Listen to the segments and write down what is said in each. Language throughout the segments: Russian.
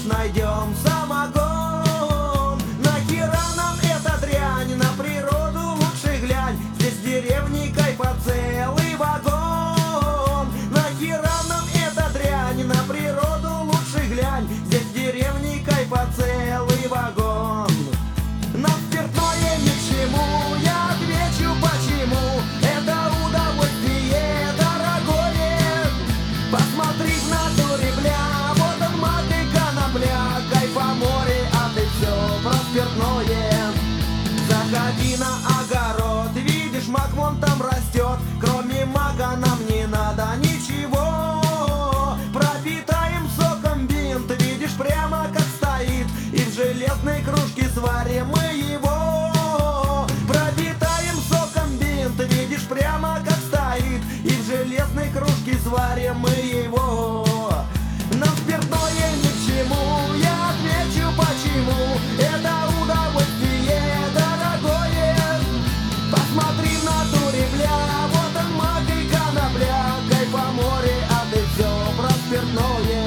найдем самогон. Нахера нам эта дрянь, на природу лучше глянь. Здесь в деревне кайфа целый вагон. Нахера нам эта дрянь, на природу лучше глянь. Здесь в деревне кайфа целый вагон. Нам спиртное ни к чему, я отвечу почему. Это удовольствие дорогое. Посмотри в натуре, бля, вот он мак и конопля. Кайфа море, а ты все про спиртное. Заходи на огород, видишь, мак вон там растет. Кроме мака нам не надо ничего. Пропитаем соком бинт, видишь, прямо как стоит. И в железной кружке сварим мы его. Пропитаем соком бинт, видишь, прямо как стоит. И в железной кружке сварим мы его. Нам спиртное ни к чему, я отвечу почему. Это удовольствие дорогое. Посмотри в натуре, бля, вот он мак и конопля. Кайфа море, а ты все про спиртное.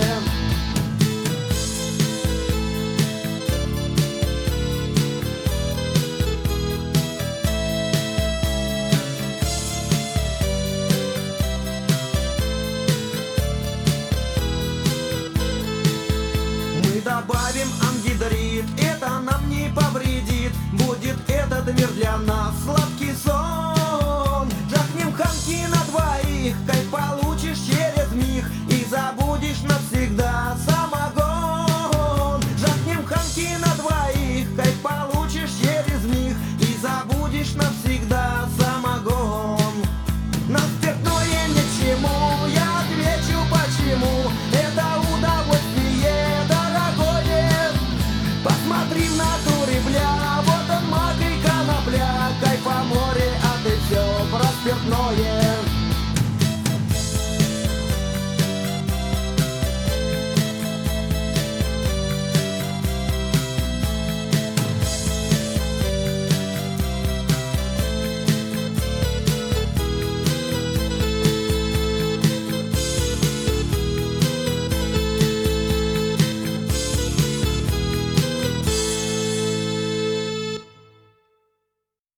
Добавим ангидрид, это нам не повредит. Будет этот мир для нас сладкий сон. Жахнем ханки на двоих.